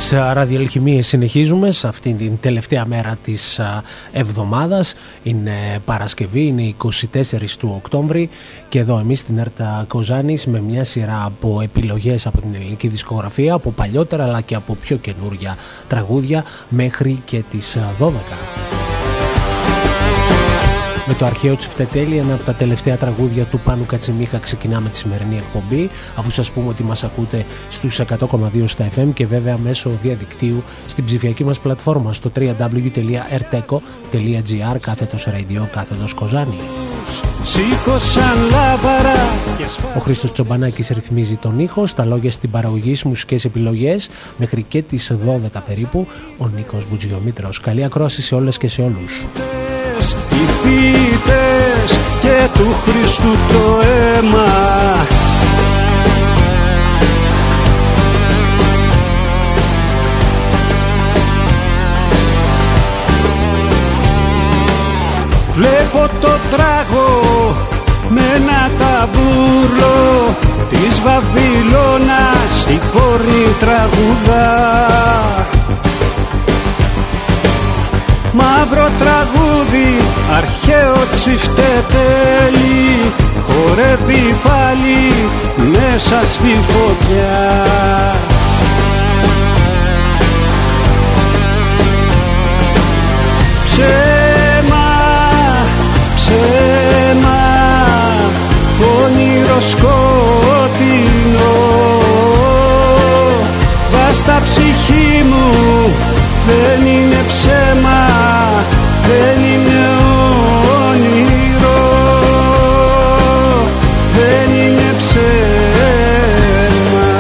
τις ραδιοαλχημίες συνεχίζουμε σε αυτήν την τελευταία μέρα της εβδομάδας. Είναι Παρασκευή, είναι 24 του Οκτώβρη και εδώ εμείς στην Έρτα Κοζάνης με μια σειρά από επιλογές από την ελληνική δισκογραφία, από παλιότερα αλλά και από πιο καινούρια τραγούδια μέχρι και τις 12. Με το αρχαίο Τσιφτετέλη, ένα από τα τελευταία τραγούδια του Πάνου Κατσιμίχα, ξεκινάμε τη σημερινή εκπομπή, αφού σας πούμε ότι μας ακούτε στους 100,2 στα FM και βέβαια μέσω διαδικτύου στην ψηφιακή μας πλατφόρμα στο www.erteco.gr /radio/Κοζάνη. Ο Χρήστος Τσομπανάκης ρυθμίζει τον ήχο, στα λόγια στην παραγωγή, μουσικές επιλογές μέχρι και τις 12 περίπου ο Νίκος Μπουτζιομήτρος. Καλή ακρόαση σε όλες και σε όλους. Οι θύτες και του Χριστού το αίμα, βλέπω το τράγο με ένα ταβούρλο της Βαβυλώνας, η κόρη τραγουδά. Μαύρο τραγούδι, αρχαίο Τσιφτετέλη, χορεύει πάλι μέσα στη φωτιά. Ψέμα, ψέμα, όνειρο σκότεινο, βάστα ψυχή μου, δεν είναι ψέμα, δεν είναι όνειρο, δεν είναι ψέμα.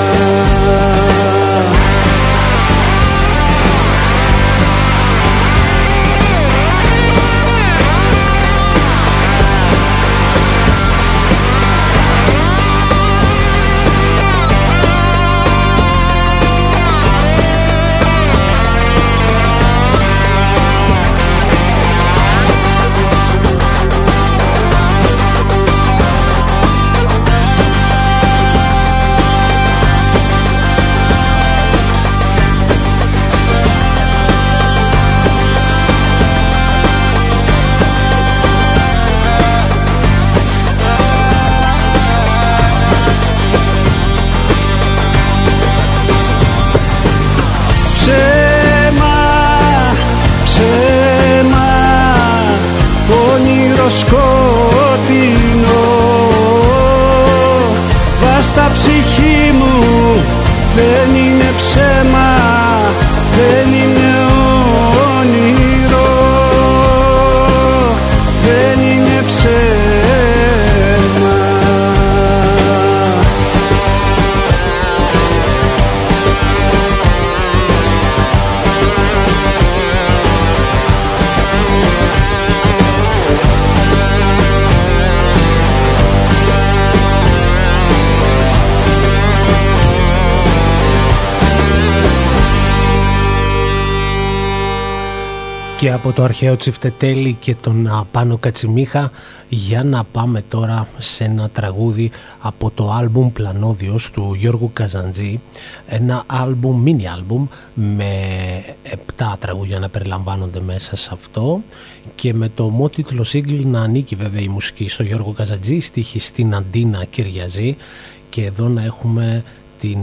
Και από το αρχαίο Τσιφτετέλη και τον Πάνο Κατσιμίχα, για να πάμε τώρα σε ένα τραγούδι από το άλμπουμ Πλανόδιος του Γιώργου Καζαντζή, ένα άλμπουμ, mini άλμπουμ με 7 τραγούδια να περιλαμβάνονται μέσα σε αυτό και με το μότιτλο single να ανήκει βέβαια η μουσική στο Γιώργο Καζαντζή, στίχη στην Αντίνα Κυριαζή, και εδώ να έχουμε την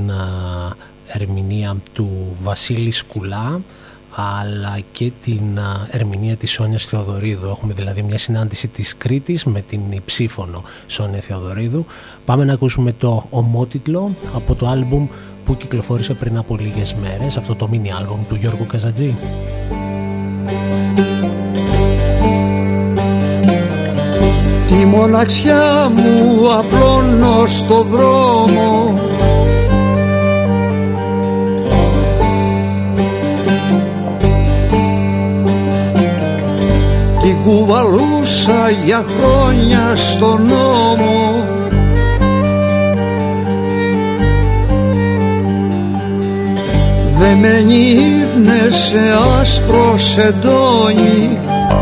ερμηνεία του Βασίλη Σκουλά αλλά και την ερμηνεία της Σόνιας Θεοδωρίδου. Έχουμε δηλαδή μια συνάντηση της Κρήτης με την υψήφωνο Σόνια Θεοδωρίδου. Πάμε να ακούσουμε το ομότιτλο από το άλμπουμ που κυκλοφόρησε πριν από λίγες μέρες, αυτό το mini άλμπουμ του Γιώργου Καζαντζή. Τη μοναξιά μου απλώνω στο δρόμο, την κουβαλούσα για χρόνια στον νόμο. Δεμένη ύπνε σε άσπρο σεντόνι,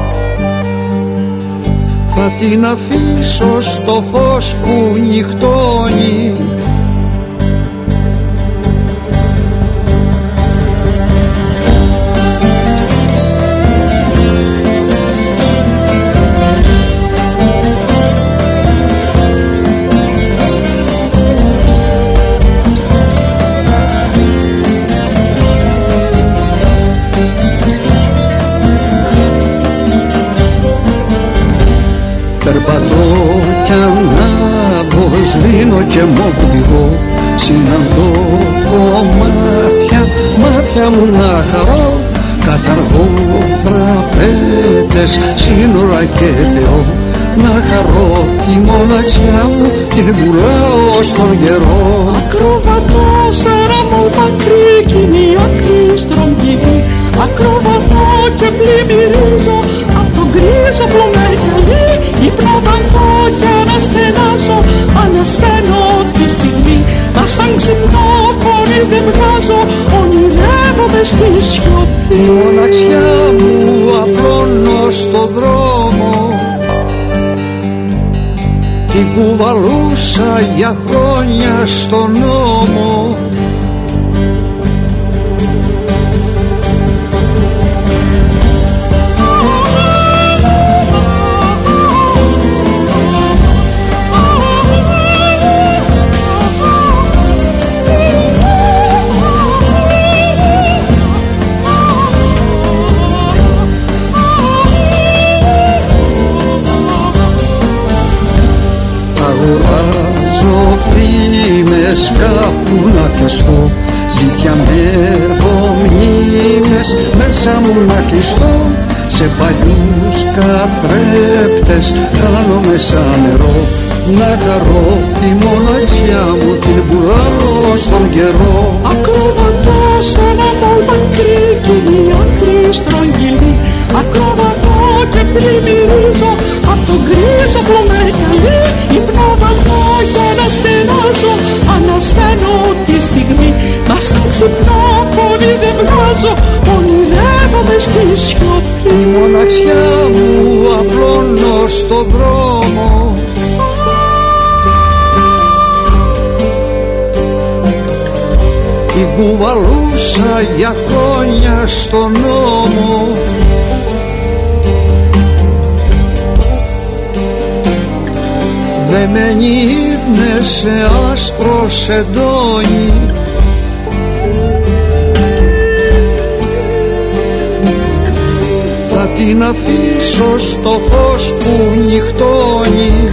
θα την αφήσω στο φως που νυχτώνει. μοναξιά μου να χαρώ, καταργώ δραπέτες, σύνορα και Θεό. Να χαρώ τη μοναξιά μου, την πουλάω στον καιρό. Ακροβατώ σαραμό μακρύ κι είναι η άκρη στρογγυλή. Ακροβατώ και πλημμυρίζω απ' τον γκρίζο πλωμέγιαλί. Υπνοβατώ και αναστενάζω, ανασένω τη στιγμή. Μα σαν ξυπνώ φωνή δεν βγάζω, ονειρεύομαι στη σιωπή. Η μοναξιά μου απλώνω στο δρόμο, την κουβαλούσα για χρόνια στον νόμο. Κάπου να πιαστώ, ζήτια με εργομνήμες μέσα μου να κλειστώ. Σε παλιούς καθρέπτες χάνομαι σαν νερό. Να χαρώ τη μοναξιά μου, την πουλάω στον καιρό. Ακροβατώ σαν ένα μακρύ κι είναι η άκρη στρογγυλή. Ακροβατώ και πλημμυρίζω απ' τον γκρίζο πλωμέγιαλί. Υπνοβατώ και αναστενάζω, ανασένω τη στιγμή. Μα σαν ξυπνώ φωνή δεν βγάζω, ονειρεύομαι στη σιωπή. Η μοναξιά μου απλώνω στο δρόμο, την κουβαλούσα για χρόνια στον νόμο. Δεμένη ύπνες σε άσπρο σεντόνι, θα την αφήσω στο φως που νυχτώνει.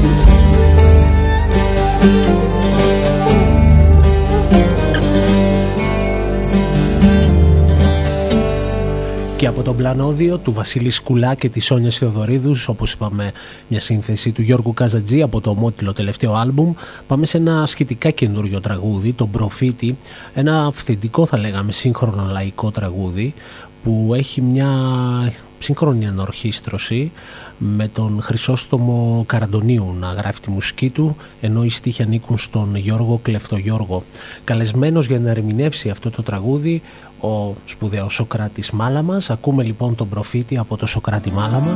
Και από τον πλανόδιο του Βασίλη Σκουλά και της Σόνιας Θεοδωρίδους, όπως είπαμε, μια σύνθεση του Γιώργου Καζατζή από το ομότιλο τελευταίο άλμπουμ, πάμε σε ένα σχετικά καινούριο τραγούδι, τον Προφήτη, ένα αυθεντικό θα λέγαμε σύγχρονο λαϊκό τραγούδι που έχει μια σύγχρονη ανορχήστρωση με τον Χρυσόστομο Καραντονίου να γράφει τη μουσική του, ενώ οι στίχοι ανήκουν στον Γιώργο Κλεφτογιώργο. Καλεσμένος για να ερμηνεύσει αυτό το τραγούδι ο σπουδαίος Σωκράτης Μάλαμας. Ακούμε λοιπόν τον Προφήτη από το Σωκράτη Μάλαμα.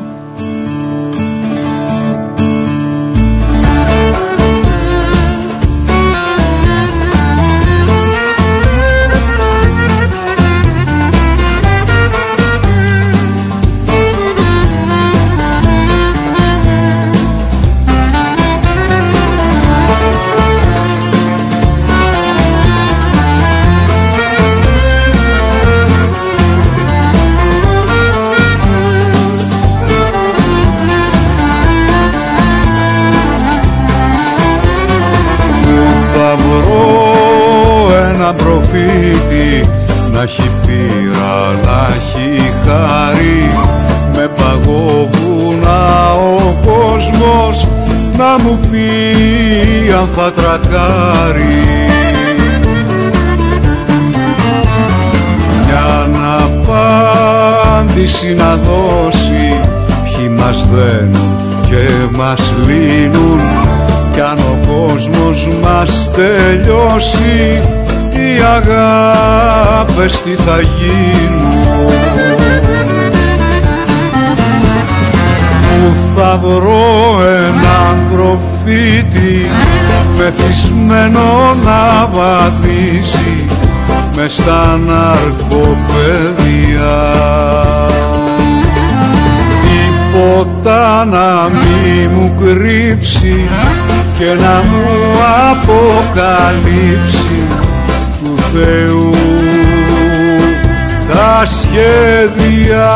Τι θα γίνουν, που θα βρω έναν προφήτη μεθυσμένο να βαδίσει μες στα ναρκοπαίδια, τίποτα να μη μου κρύψει και να μου αποκαλύψει του Θεού τα σχέδια.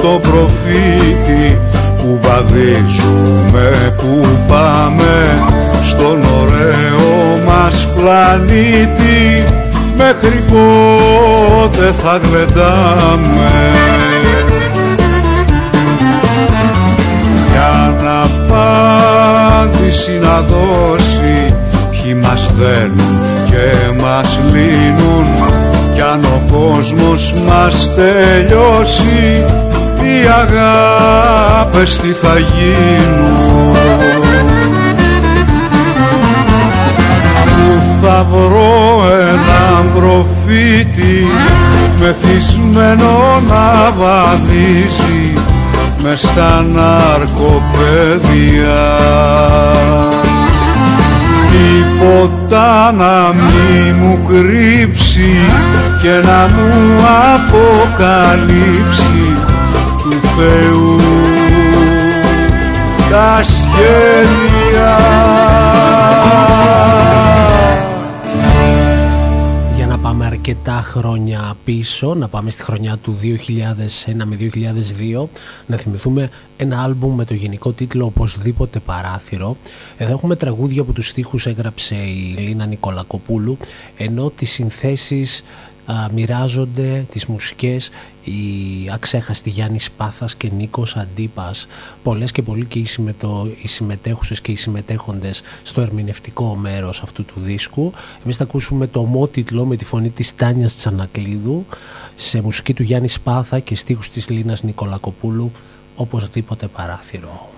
στον προφήτη που βαδίζουμε, που πάμε στον ωραίο μας πλανήτη, μέχρι πότε θα γλεντάμε? Για να απάντηση να δώσει ποιοι μας δένουν και μας λύνουν, κι αν ο κόσμος μας τελειώσει, οι αγάπες τι θα γίνουν? Πού θα βρω έναν προφήτη μεθυσμένο να βαδίζει μες στα ναρκοπαίδια, τίποτα να μη μου κρύψει και να μου αποκαλύψει του Θεού τα σχέδια. Για να πάμε αρκετά χρόνια πίσω, να πάμε στη χρονιά του 2001 με 2002, να θυμηθούμε ένα άλμπουμ με το γενικό τίτλο «Οπωσδήποτε Παράθυρο». Εδώ έχουμε τραγούδια που τους στίχους έγραψε η Λίνα Νικολακοπούλου, ενώ τις συνθέσεις μοιράζονται τις μουσικές η αξέχαστη Γιάννης Πάθας και Νίκος Αντίπας. Πολλές και πολλοί και οι συμμετέχουσες και οι συμμετέχοντες στο ερμηνευτικό μέρος αυτού του δίσκου. Εμείς θα ακούσουμε το ομότιτλο με τη φωνή της Τάνιας Τσανακλίδου, σε μουσική του Γιάννη Πάθα και στίχους της Λίνας Νικολακοπούλου, «Οπωσδήποτε Παράθυρο».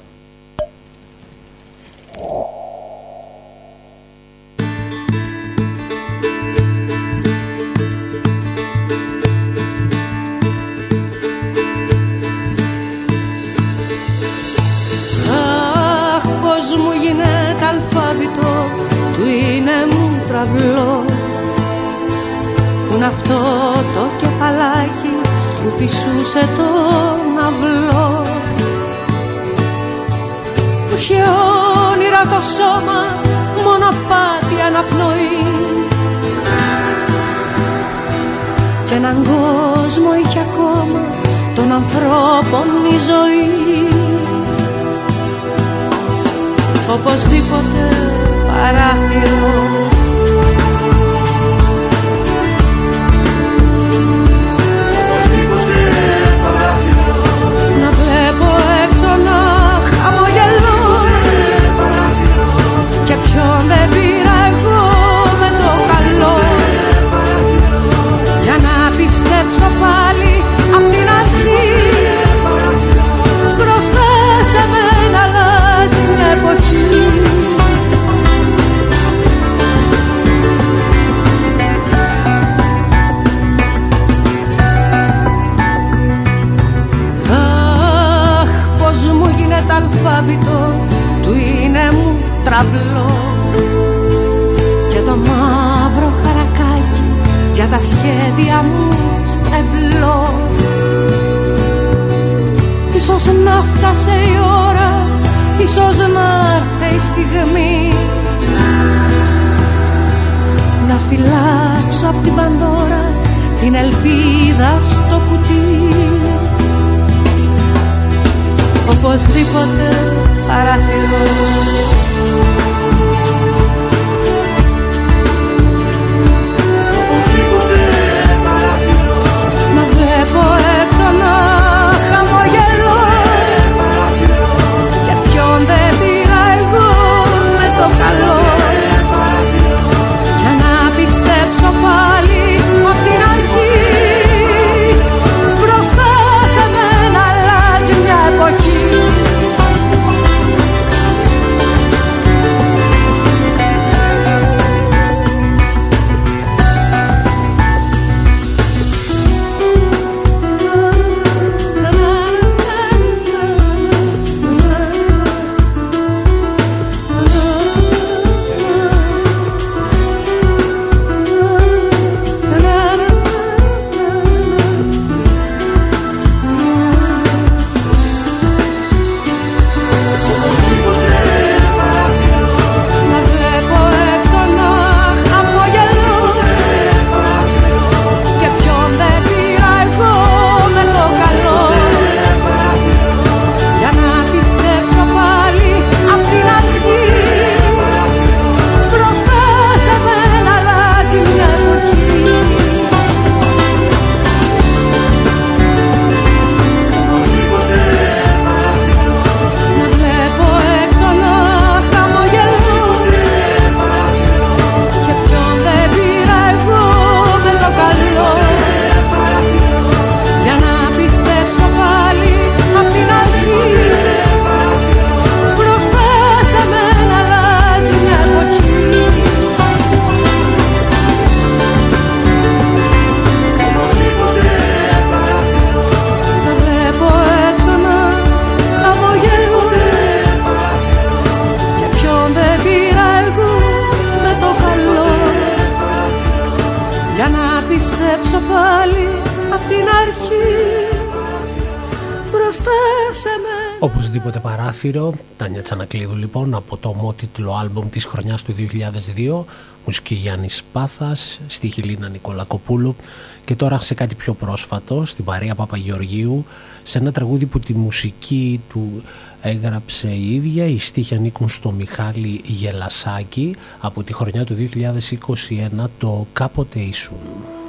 Πουν αυτό το κεφαλάκι που φυσούσε τον αυλό, που είχε όνειρα το σώμα, μονοπάτι αναπνοή, κι έναν κόσμο είχε ακόμα των ανθρώπων η ζωή. Οπωσδήποτε παράθυρο, πάλι απ' την αρχή, μπροστά σε μένα αλλάζει μια εποχή. Αχ, πως μου γίνεται αλφάβητο, του είναι μου τραυλό, και το μαύρο χαρακάκι για τα σχέδια μου στρεβλό. Ίσως να φτάσε η ώρα, ίσως να έρθει η στιγμή, να φυλάξω απ' την Πανδώρα την ελπίδα στο κουτί. Οπωσδήποτε παράθυρο, πάλι απ' την αρχή, μπροστά σε μένα αλλάζει μια εποχή. Οπωσδήποτε παράθυρο, Τάνια Τσανακλείδου λοιπόν, από το ομότιτλο άλμπουμ της χρονιάς του 2002, μουσική Γιάννης Πάθας, στίχη Λίνα Νικολακοπούλου, και τώρα σε κάτι πιο πρόσφατο, στην Μαρία Παπαγεωργίου, σε ένα τραγούδι που τη μουσική του έγραψε η ίδια, οι στίχοι ανήκουν στο Μιχάλη Γελασάκη, από τη χρονιά του 2021, το «Κάποτε ήσουν».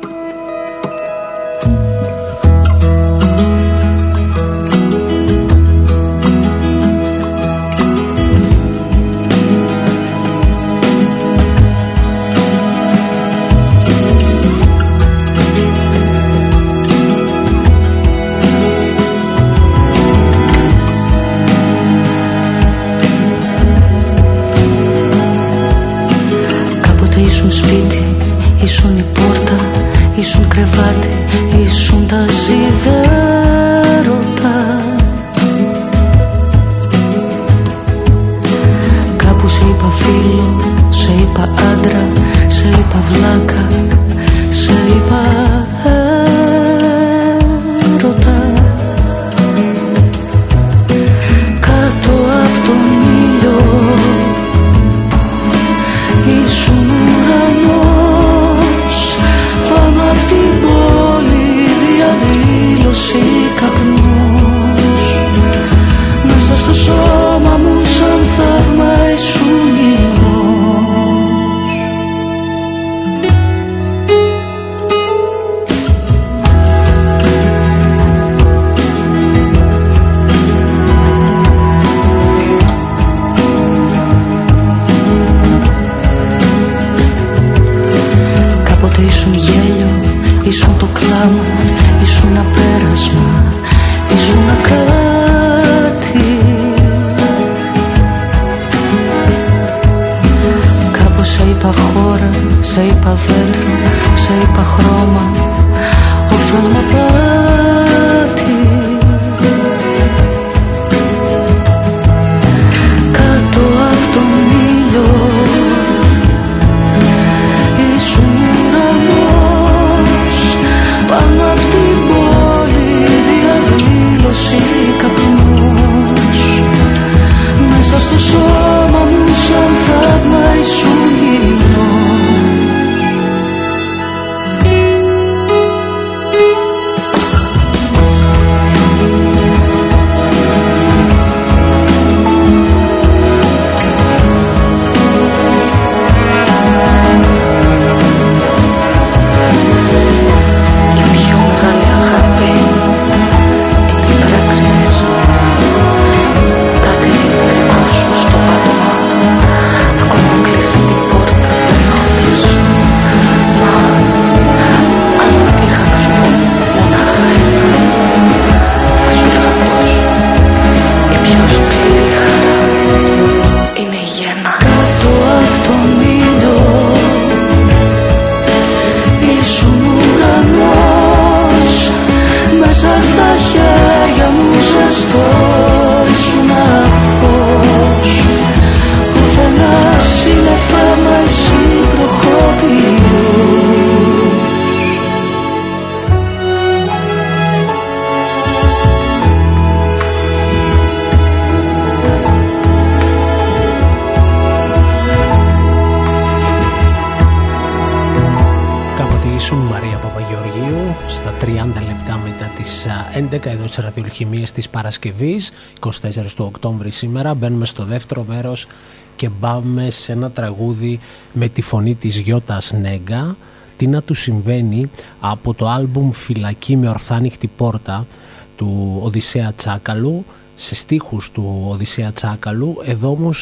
Εδώ στις ραδιολχημίες της Παρασκευής, 24 του Οκτώβρη σήμερα. Μπαίνουμε στο δεύτερο μέρος και πάμε σε ένα τραγούδι με τη φωνή της Γιώτας Νέγκα. Τι να του συμβαίνει, από το άλμπουμ Φυλακή με ορθάνυχτη πόρτα του Οδυσσέα Τσάκαλου, σε στίχους του Οδυσσέα Τσάκαλου. Εδώ όμως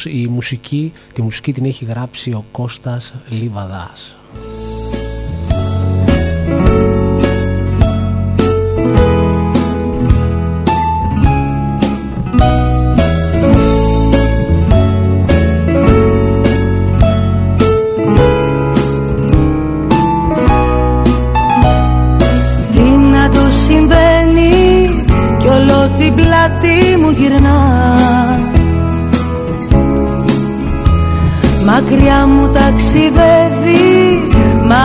τη μουσική την έχει γράψει ο Κώστας Λιβαδάς. Μακριά μου ταξιδεύει, μ'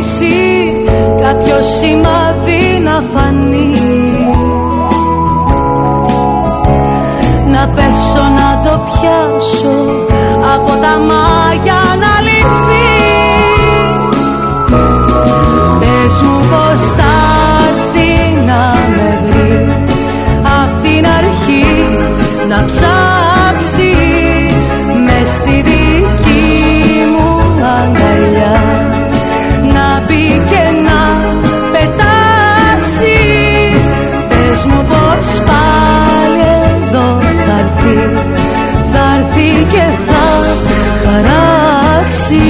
λύση, κάποιο σημάδι να φανεί. Να πέσω να το πιάσω από τα μάγια να λυθεί. Πες μου πως θα έρθει να με βρει απ' την αρχή, να ψάξει μες στη δική μου αγκαλιά, να μπει και να πετάξει. Πες μου πως πάλι εδώ θα έρθει και θα χαράξει.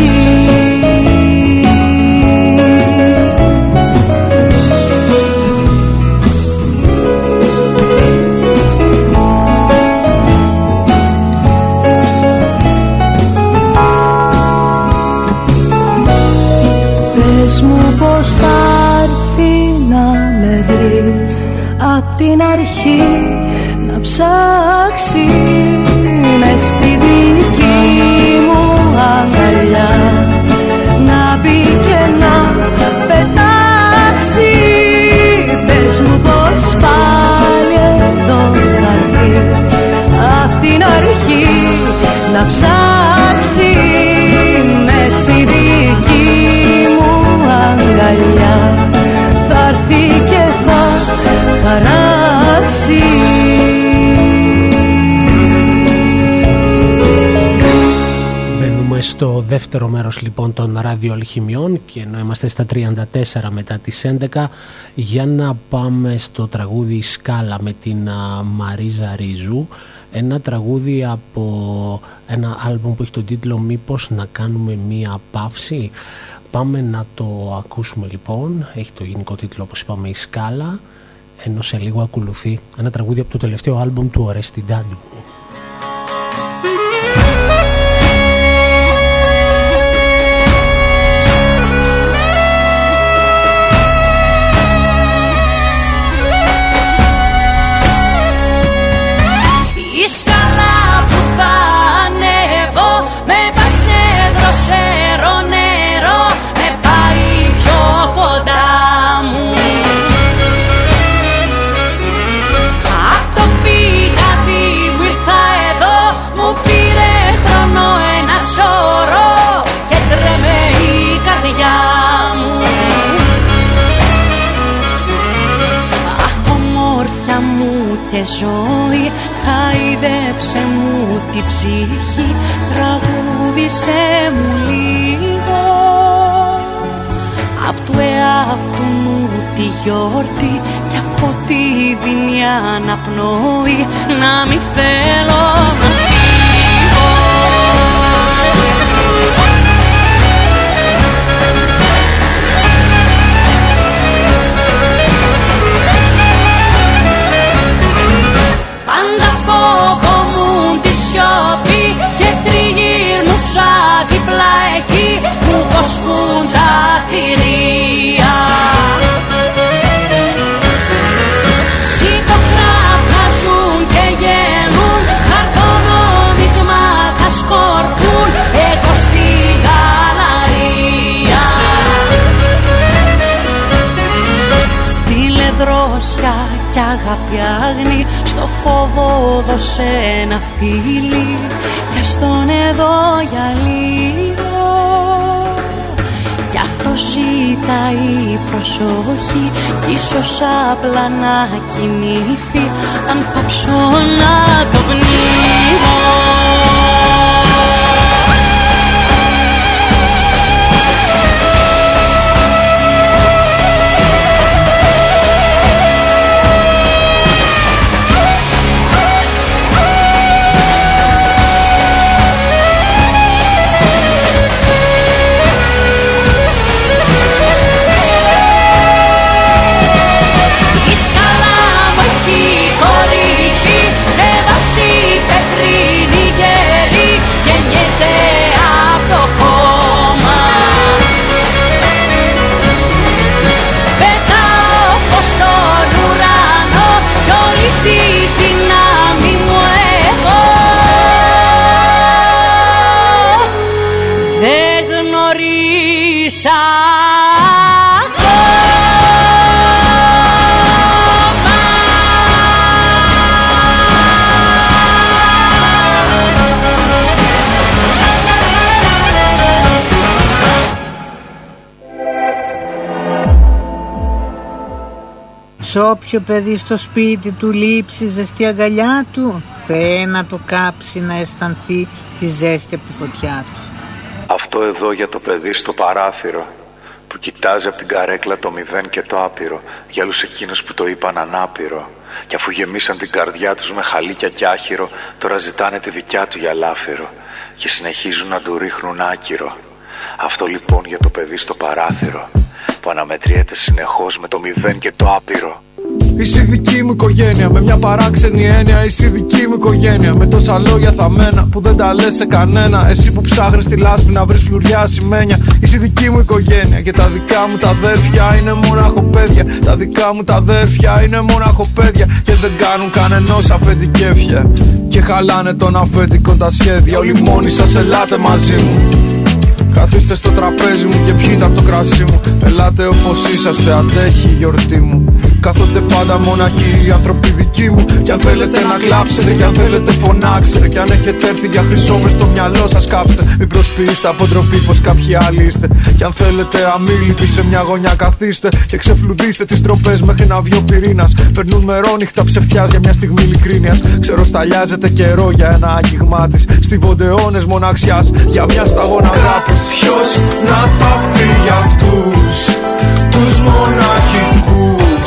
Πες μου πως θα έρθει να με βρει απ' την αρχή, να ψάξει μες στη δική μου αγκαλιά, να μπει και να πετάξει. Πες μου πως πάλι εδώ θα έρθει απ' την αρχή, να ψάξει μες στη δική μου αγκαλιά, θα έρθει και θα χαράξει. Στο δεύτερο μέρος λοιπόν των ραδιοαλχημιών, και ενώ είμαστε στα 34 μετά τις 11, για να πάμε στο τραγούδι Σκάλα με την Μαρίζα Ρίζου, ένα τραγούδι από ένα άλμπουμ που έχει τον τίτλο «Μήπως να κάνουμε μία παύση». Πάμε να το ακούσουμε λοιπόν. Έχει το γενικό τίτλο, όπως είπαμε, η Σκάλα, ενώ σε λίγο ακολουθεί ένα τραγούδι από το τελευταίο άλμπουμ του Ορέστη Ντάντου. Ζωή, χάιδεψε μου την ψυχή, τραγούδισε μου λίγο απ' του εαυτού μου τη γιορτή, κι από τη δεινή αναπνοή να μη θέλω να φύγω. Κι αγάπη άγνη, στο φόβο δώσε ένα φίλι, κι ας τον εδώ για λίγο. Κι αυτός ζητάει προσοχή, κι ίσως απλά να κοιμήθει, αν πάψω να το πνίγω. Σκάλα μου έχει κορύφη, δεν δώσει πεπρίνη. Σ' όποιο παιδί στο σπίτι του λείψει ζεστή αγκαλιά του, Θεέ να το κάψει να αισθανθεί τη ζέστη από τη φωτιά του. Αυτό εδώ για το παιδί στο παράθυρο που κοιτάζει από την καρέκλα το μηδέν και το άπειρο, για όλους εκείνους που το είπαν ανάπηρο, και αφού γεμίσαν την καρδιά τους με χαλίκια κι άχυρο, τώρα ζητάνε τη δικιά του για λάφυρο και συνεχίζουν να του ρίχνουν άκυρο. Αυτό λοιπόν για το παιδί στο παράθυρο που αναμετριέται συνεχώς με το μηδέν και το άπειρο. Είσαι η δική μου οικογένεια, με μια παράξενη έννοια. Είσαι η δική μου οικογένεια, με τόσα λόγια θαμμένα που δεν τα λες σε κανένα. Εσύ που ψάχνεις τη λάσπη να βρεις φλουριά ασημένια. Είσαι η δική μου οικογένεια και τα δικά μου τα αδέρφια είναι μονάχο παιδιά. Τα δικά μου τα αδέρφια είναι μονάχο παιδιά και δεν κάνουν κανενός αφεντικέφια και χαλάνε τον αφεντικό τα σχέδια. Όλοι μόνοι σας ελάτε μαζί μου, καθίστε στο τραπέζι μου και πιείτε από το κρασί μου. Ελάτε όπως είσαστε, αντέχει η γιορτή μου. Κάθονται πάντα μοναχοί οι άνθρωποι δικοί μου. Κι αν θέλετε να κλάψετε, κι αν θέλετε φωνάξετε, κι αν έχετε έρθει για χρυσόμες στο μυαλό σας κάψτε. Μην προσποιείστε από ντροπή πως κάποιοι άλλοι είστε. Κι αν θέλετε αμήλυτοι σε μια γωνιά καθίστε και ξεφλουδίστε τις τροπές μέχρι να βγει ο πυρήνας. Περνούν μερόνυχτα ψευτιάς για μια στιγμή ειλικρίνειας. Ξέρω σταλιάζεται καιρό για ένα άγγιγμά της. Στίβονται αιώνες μοναξιάς για μια σταγόνα αγάπης. Ποιος να τα πει για αυτούς τους μοναχικούς,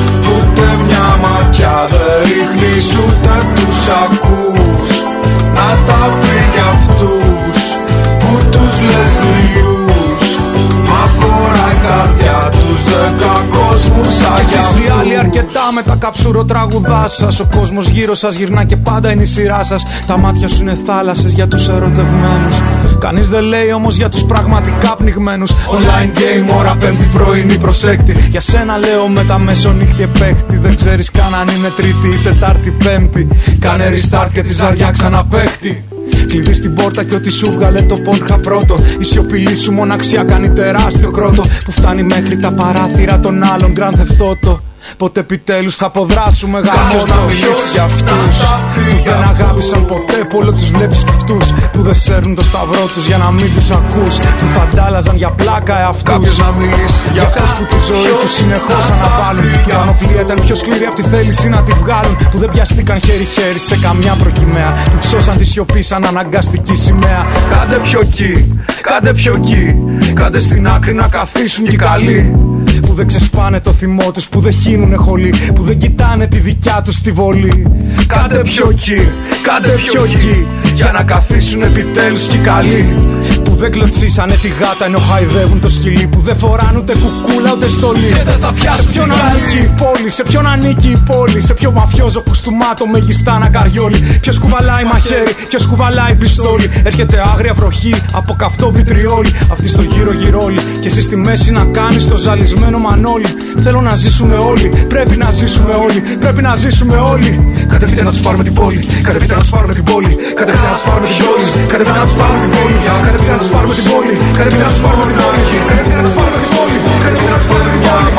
ούτε μια ματιά δεν ρίχνεις ούτε τους ακούς. Να τα πει για αυτούς που τους λες δειλούς, μα χωράει καρδιά τους 10 κόσμους σαν κι αυτούς. Εσείς οι άλλοι αρκετά με τα καψουροτραγουδά σας. Ο κόσμος γύρω σας γυρνά και πάντα είναι η σειρά σας. Τα μάτια σου είναι θάλασσες για τους ερωτευμένους. Κανείς δεν λέει όμως για τους πραγματικά πνιγμένους. Online game, ώρα πέμπτη πρωινή προσέκτη. Για σένα λέω με τα μεσονύχτη επέχτη. Δεν ξέρεις καν αν είναι τρίτη ή τετάρτη πέμπτη. Κάνε restart και τη ζαριά ξαναπέχτη. Κλειδί στην πόρτα και ό,τι σου βγάλε το πόνχα πρώτο. Η σιωπηλή σου μοναξιά κάνει τεράστιο κρότο που φτάνει μέχρι τα παράθυρα των άλλων Grand Theft Auto. Πότε επιτέλους θα αποδράσουμε γαμώτο. Να μιλήσει για αυτούς που δεν αγάπησαν ποτέ, που όλο τους βλέπεις αυτούς που δεν σέρνουν το σταυρό τους για να μην τους ακούς, που φαντάλαζαν για πλάκα εαυτούς. Κάποιος να μιλήσει για αυτούς που τη ζωή τους συνεχώς αναβάλουν. Η πανοπλία ήταν πιο σκληρή απ' τη θέληση να τη βγάλουν, που δεν πιαστήκαν χέρι-χέρι σε καμιά προκυμαία, που ψώσαν τη σιωπή σαν αναγκαστική σημαία. Κάντε πιο εκεί, κάντε πιο εκεί, κάντε στην άκρη να καθίσουν κι καλοί, που δεν ξεσπάνε το θυμό τους, που δεν χύνουνε χολή, που δεν κοιτάνε τη δικιά τους τη βολή. Κάντε πιο εκεί, κάντε πιο εκεί, για να καθίσουν επιτέλους κι καλοί, που δεν κλωτσίσανε τη γάτα ενώ χαϊδεύουν το σκυλί, που δεν φοράνε ούτε κουκούλα ούτε στολή. Και δεν θα πιάσει σε ποιον ανήκει η πόλη, σε ποιον ανήκει η πόλη, σε ποιο μαφιόζο κουστούμάτο μεγιστά να καριόλι. Ποιος κουβαλάει μαχαίρι, ποιος κουβαλάει πιστόλι. Έρχεται άγρια βροχή από καυτό βιτριόλι, αυτή στο γύρο γυρόλι και εσύ στη μέση να κάνεις το ζαλισμένο μανόλι. Θέλω να ζήσουμε όλοι, πρέπει να ζήσουμε όλοι, πρέπει να ζήσουμε όλοι. Κατεβείτε να τους πάρουμε την πόλη, κατεβείτε να τους πάρουμε την πόλη, κατεβείτε να τους πάρουμε την πόλη, κατεβείτε να τους πάρουμε την πόλη, κατεβείτε να τους πάρουμε την πόλη, κατεβείτε να τους πάρουμε την πόλη, κατεβείτε να τους πάρουμε την πόλη, κατεβείτε να τους πάρουμε την πόλη,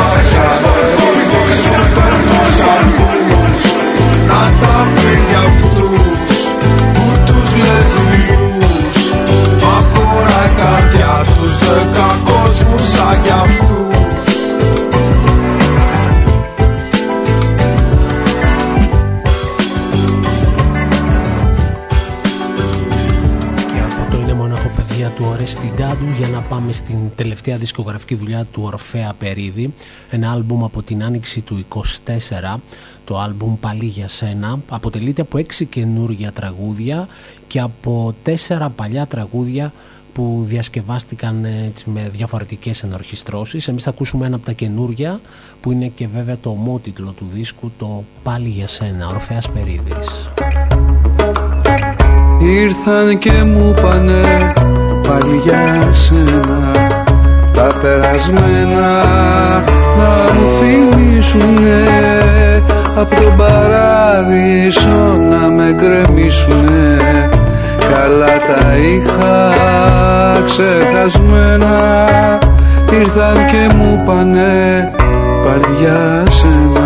να τα πει για αυτούς που τους λες δειλούς, μα χωράει καρδιά τους 10 κόσμους σαν κι αυτούς. Του Ορέστη Γκάντου για να πάμε στην τελευταία δισκογραφική δουλειά του Ορφέα Περίδη, ένα άλμπουμ από την άνοιξη του 24. Το άλμπουμ Πάλι για σένα αποτελείται από 6 καινούργια τραγούδια και από 4 παλιά τραγούδια που διασκευάστηκαν έτσι, με διαφορετικές ενορχιστρώσεις. Εμείς θα ακούσουμε ένα από τα καινούργια που είναι και βέβαια το ομότιτλο του δίσκου, το Πάλι για σένα, Ορφέας Περίδης. Ήρθαν και μου πάνε πάλι για σένα τα περασμένα, να μου θυμίσουνε απ' τον παράδεισο να με γκρεμίσουνε. Καλά τα είχα ξεχασμένα, ήρθαν και μου πάνε πάλι για σένα.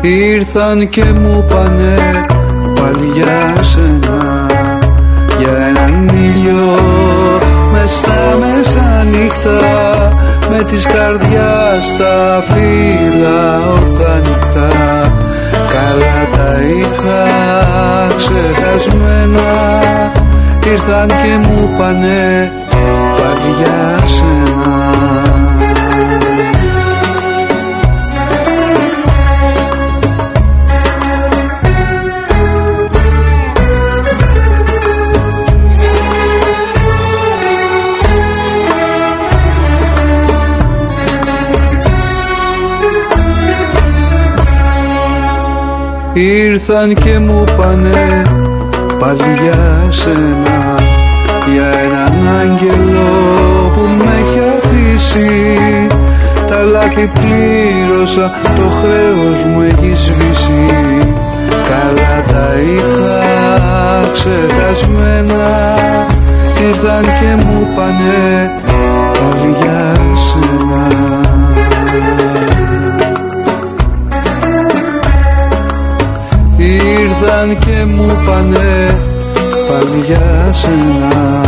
Ήρθαν και μου πάνε πάλι για σένα, για έναν ήλιο μες στα μεσάνυχτα, με της καρδιάς τα φύλλα όρθα νυχτά. Καλά τα είχα ξεχασμένα, ήρθαν και μου πάνε πάλι για σένα. Ήρθαν και μου πάνε πάλι για σένα, για έναν άγγελο που με έχει αφήσει. Τα λάθη πλήρωσα, το χρέος μου έχει σβήσει. Καλά τα είχα ξεχασμένα, ήρθαν και μου πάνε πάλι για σένα. Ήρθαν και μου πάνε πάλι για σένα.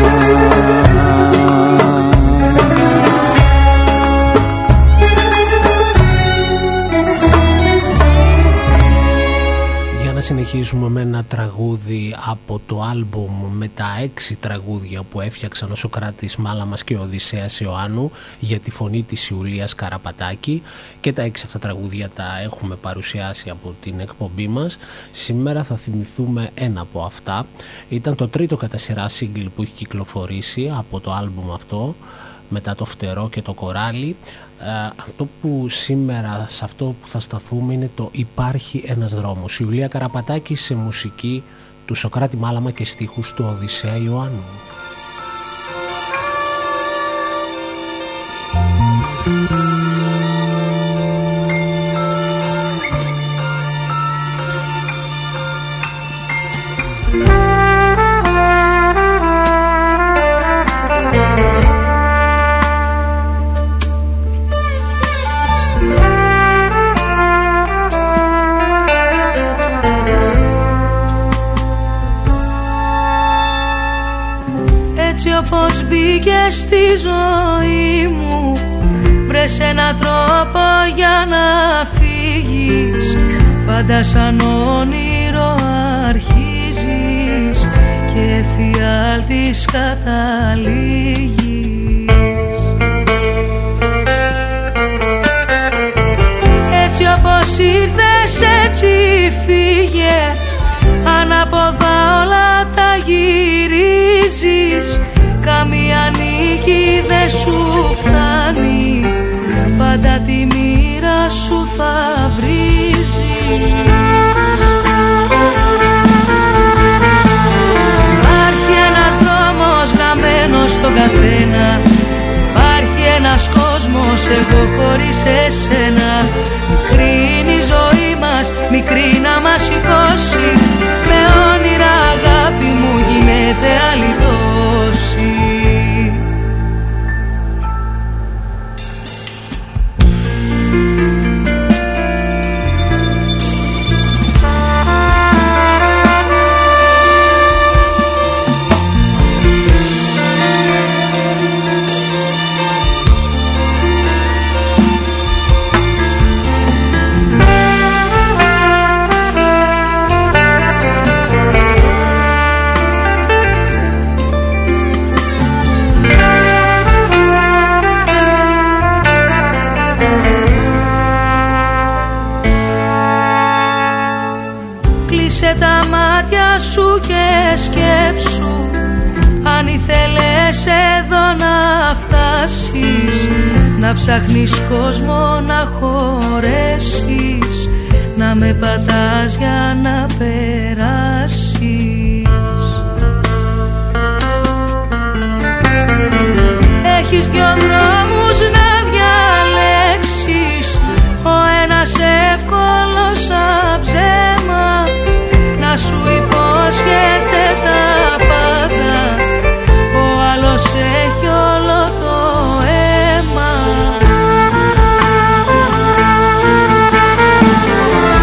Για να συνεχίσουμε με ένα τραγούδι από το άλμπουμ με τα 6 τραγούδια που έφτιαξαν ο Σωκράτης Μάλαμας και ο Οδυσσέας Ιωάννου για τη φωνή της Ιουλίας Καραπατάκη, και τα 6 αυτά τραγούδια τα έχουμε παρουσιάσει από την εκπομπή μας. Σήμερα θα θυμηθούμε ένα από αυτά. Ήταν το τρίτο κατά σειρά σύγκλι που έχει κυκλοφορήσει από το άλμπουμ αυτό, μετά το Φτερό και το Κοράλι. Αυτό που σήμερα, σε αυτό που θα σταθούμε, είναι το Υπάρχει ένας δρόμος. Η Ιουλία Καραπατάκη σε μουσική του Σωκράτη Μάλαμα και στίχους του Οδυσσέα Ιωάννου. Όπως μπήκε στη ζωή μου, βρες έναν τρόπο για να φύγεις. Πάντα σαν όνειρο αρχίζεις και εφιάλτης καταλήγεις. Έτσι όπως ήρθες έτσι φύγε, ανάποδα όλα τα γυρίζεις. Καμία νίκη δεν σου φτάνει, πάντα τη μοίρα σου θα βρίζεις. Υπάρχει ένας δρόμος γραμμένος στον καθένα, υπάρχει ένας κόσμος εγώ χωρίς εσένα. Μικρή είναι η ζωή μας, μικρή να μας σηκώσει, με όνειρα αγάπη μου γίνεται αληθώς. Να ψάχνεις κόσμο να χωρέσεις, να με πατάς για να περάσεις. Έχεις δυο δρόμους να διαλέξεις, ο ένας εύκολος σαν ψέμα, να σου υπόσχεται τα πάντα, ο άλλος έχει όλο το αίμα.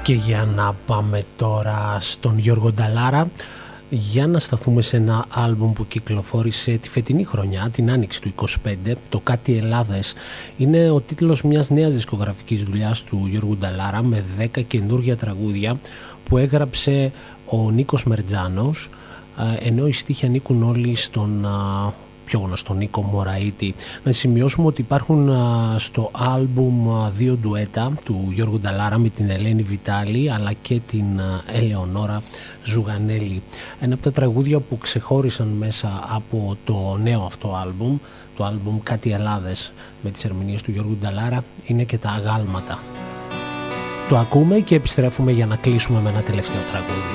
Και για να πάμε τώρα στον Γιώργο Νταλάρα, για να σταθούμε σε ένα άλμπουμ που κυκλοφόρησε τη φετινή χρονιά, την άνοιξη του 25, το «Κάτι Ελλάδες». Είναι ο τίτλος μιας νέας δισκογραφικής δουλειάς του Γιώργου Νταλάρα, με 10 καινούργια τραγούδια που έγραψε ο Νίκος Μερτζάνος, ενώ οι στίχοι ανήκουν όλοι στον πιο γνωστό Νίκο Μωραΐτη. Να σημειώσουμε ότι υπάρχουν στο άλμπουμ 2 ντουέτα του Γιώργου Νταλάρα με την Ελένη Βιτάλη αλλά και την Ελεονόρα Ζουγανέλη. Ένα από τα τραγούδια που ξεχώρισαν μέσα από το νέο αυτό άλμπουμ, το άλμπουμ «Κάτι Ελλάδες» με τις ερμηνείες του Γιώργου Νταλάρα, είναι και τα αγάλματα. Το ακούμε και επιστρέφουμε για να κλείσουμε με ένα τελευταίο τραγούδι.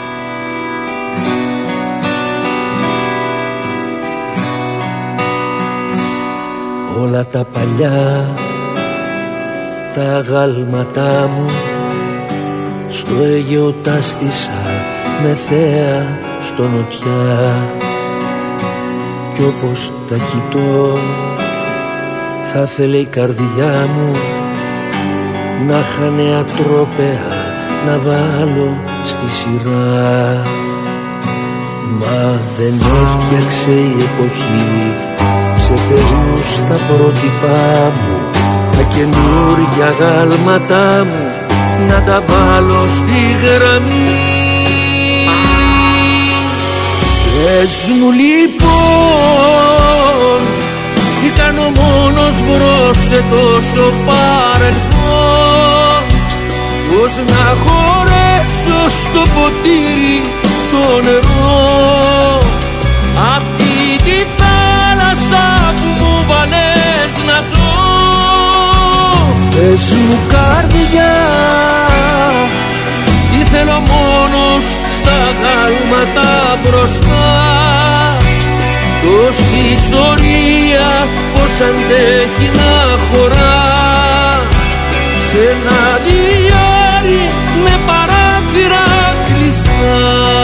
Όλα τα παλιά τα αγάλματά μου στο Αίγαιο τα στήσα με θέα στο νοτιά, κι όπως τα κοιτώ θα θέλει η καρδιά μου να χάνε ατρόπαια να βάλω στη σειρά. Μα δεν έφτιαξε η εποχή σε θεούς τα πρότυπά μου, τα καινούργια γάλματά μου να τα βάλω στη γραμμή. Πες μου λοιπόν, τι κάνω μόνος μπρος σε τόσο παρελθόν, πως να χωρέσω στο ποτήρι το νερό, αυτή τη θάλασσα που μου βάλες να ζω. Πες μου καρδιά, τι θέλω μόνος στα γάλματα μπροστά, τόση ιστορία πως αντέχει να χωρά σε ένα διάρρη με παράθυρα κλειστά.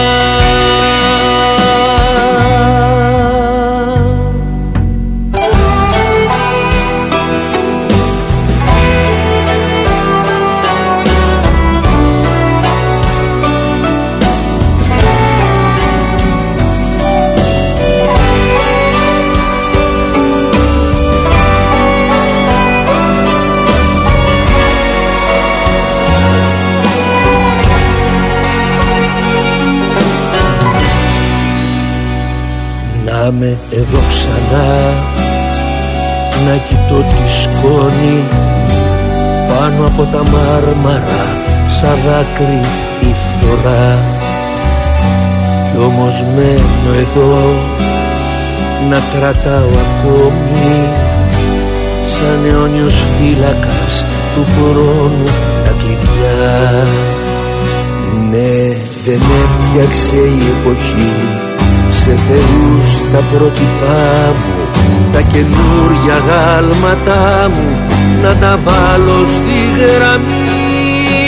Να με εδώ ξανά, να κοιτώ τη σκόνη πάνω από τα μάρμαρα σαν δάκρυ η φθορά, κι όμως μένω εδώ να κρατάω ακόμη σαν αιώνιος φύλακας του χρόνου τα κλειδιά. Ναι, δεν έφτιαξε η εποχή σε θεούς τα πρότυπά μου, τα καινούργια γάλματά μου να τα βάλω στη γραμμή.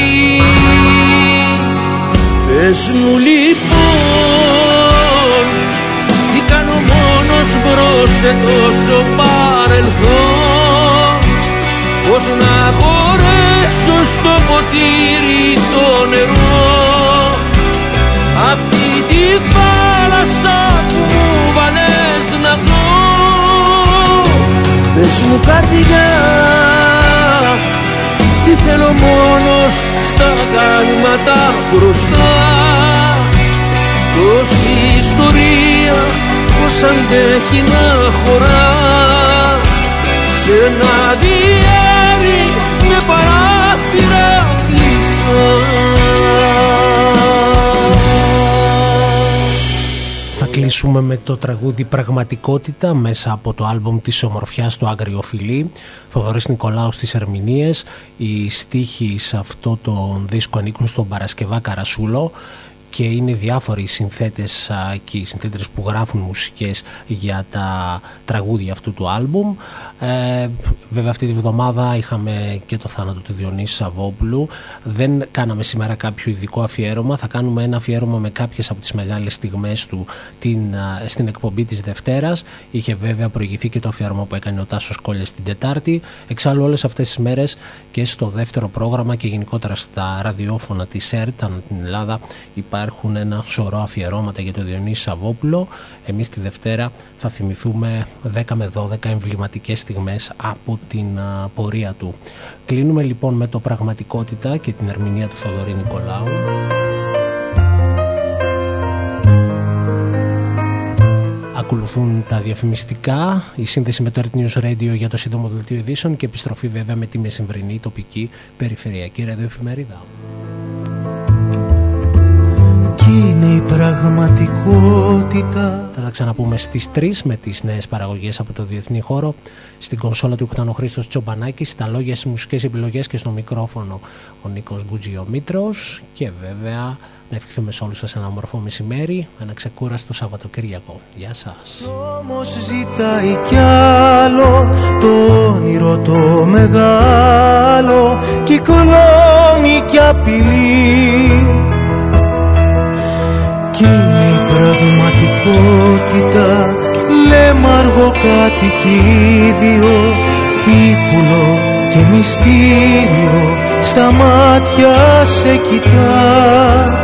Πες μου λοιπόν, τι κάνω μόνος μπρος σε τόσο παρελθόν, πως να χωρέσω στο ποτήρι το νερό, αυτή τη θάλασσα που μου βάλες να ζω. Πες μου καρδιά, τι θέλω μόνος στα γάλματα μπροστά, τόση ιστορία πως αντέχει να χωρά σε ένα διάρρη με παράθυρα κλειστά. Κλείσουμε με το τραγούδι «Πραγματικότητα» μέσα από το άλμπουμ της Ομορφιάς το Αγριοφιλί, Θοδωρής Νικολάου στις ερμηνείες. Οι στίχοι σε αυτό το δίσκο ανήκουν στον Παρασκευά Καρασούλο και είναι διάφοροι οι συνθέτες και οι συνθέτες που γράφουν μουσικές για τα τραγούδια αυτού του άλμπουμ. Βέβαια αυτή τη βδομάδα είχαμε και το θάνατο του Διονύση Σαββόπουλου. Δεν κάναμε σήμερα κάποιο ειδικό αφιέρωμα, θα κάνουμε ένα αφιέρωμα με κάποιες από τις μεγάλες στιγμές του στην εκπομπή της Δευτέρας. Είχε βέβαια προηγηθεί και το αφιέρωμα που έκανε ο Τάσος Κόλλιας την Τετάρτη. Εξάλλου όλες αυτές τις μέρες και στο δεύτερο πρόγραμμα και γενικότερα στα ραδιόφωνα της ΕΡΤ ανά την Ελλάδα υπάρχουν ένα σωρό αφιερώματα για τον Διονύση Σαββόπουλο. Εμείς τη Δευτέρα θα θυμηθούμε 10 με 12 εμβληματικές στιγμές από την πορεία του. Κλείνουμε λοιπόν με το Πραγματικότητα και την ερμηνεία του Θοδωρή Νικολάου. Ακολουθούν τα διαφημιστικά, η σύνδεση με το Earth News Radio για το σύντομο δελτίο ειδήσεων και επιστροφή βέβαια με τη μεσημβρινή τοπική περιφερειακή ραδιοεφημερίδα. Κι είναι η πραγματικότητα. Θα τα ξαναπούμε στις 3 με τις νέες παραγωγές από το διεθνή χώρο. Στην κονσόλα του ήταν ο Χρήστος Τσομπανάκης, στα λόγια, στις μουσικές επιλογές και στο μικρόφωνο ο Νίκος Μπουτζιομήτρος. Και βέβαια να ευχηθούμε σε όλους σας ένα όμορφο μεσημέρι, ένα ξεκούραστο Σαββατοκύριακο. Γεια σας. Όμως ζητάει κι άλλο το όνειρο το μεγάλο, κυκλώνει κι απειλεί. Κι είναι η πραγματικότητα, λέμε αργό κατοικίδιο, ύπουλο και μυστήριο, στα μάτια σε κοιτά.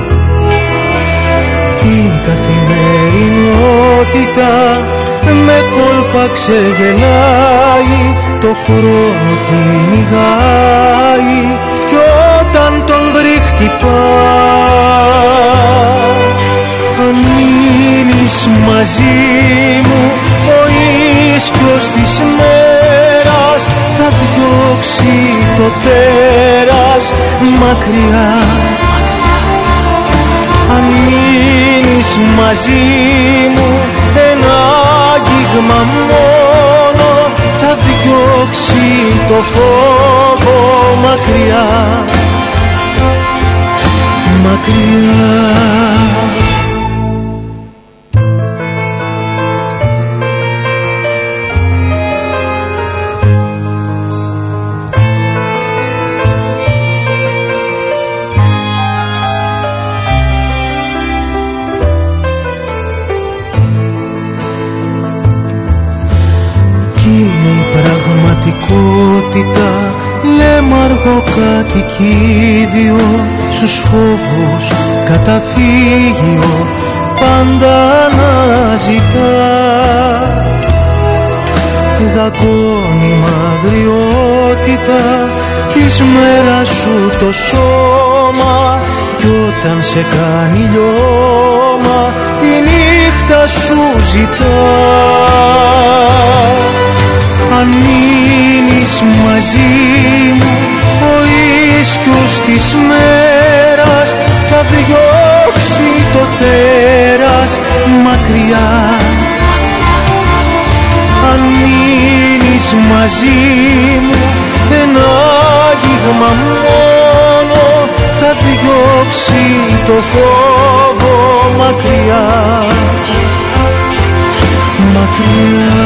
Την καθημερινότητα με κόλπα ξεγελάει, το χρόνο κυνηγάει κι όταν τον βρει χτυπά. Αν μείνεις μαζί μου, ο ίσκιος της μέρας θα διώξει το τέρας μακριά. Αν μείνεις μαζί μου, ένα άγγιγμα μόνο θα διώξει το φόβο μακριά. Μακριά. Λέμε αργό κατοικίδιο, στους φόβους καταφύγιο πάντα να ζητά. Δαγκώνει μαγριότητα της μέρας σου το σώμα, κι όταν σε κάνει λιώμα τη νύχτα σου ζητά. Αν μείνεις μαζί μου, ο ίσκιος της μέρας θα διώξει το τέρας μακριά. Αν μείνεις μαζί μου, ένα άγγιγμα μόνο θα διώξει το φόβο μακριά. Μακριά.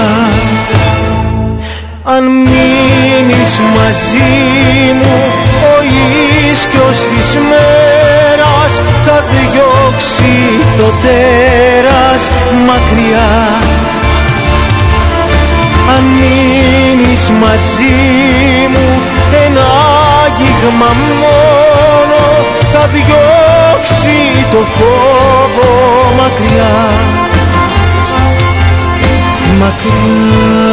Αν μείνεις μαζί μου, ο ίσκιος της μέρας θα διώξει το τέρας μακριά. Αν μείνεις μαζί μου, ένα άγγιγμα μόνο θα διώξει το φόβο μακριά. Μακριά.